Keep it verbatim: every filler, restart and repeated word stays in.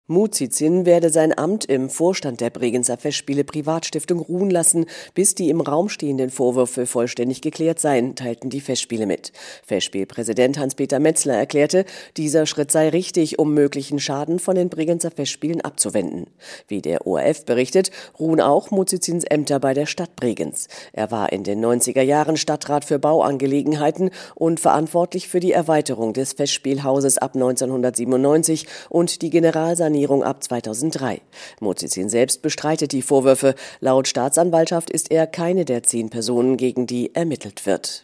Muzizin werde sein Amt im Vorstand der Bregenzer Festspiele Privatstiftung ruhen lassen, bis die im Raum stehenden Vorwürfe vollständig geklärt seien, teilten die Festspiele mit. Festspielpräsident Hans-Peter Metzler erklärte, dieser Schritt sei richtig, um möglichen Schaden von den Bregenzer Festspielen abzuwenden. Wie der O R F berichtet, ruhen auch Muzizins Ämter bei der Stadt Bregenz. Er war in den neunziger Jahren Stadtrat für Bauangelegenheiten und verantwortlich für die Erweiterung des Festspielhauses ab neunzehnhundertsiebenundneunzig und die Generalsanierung ab zweitausenddrei. Muzizin selbst bestreitet die Vorwürfe. Laut Staatsanwaltschaft ist er keine der zehn Personen, gegen die ermittelt wird.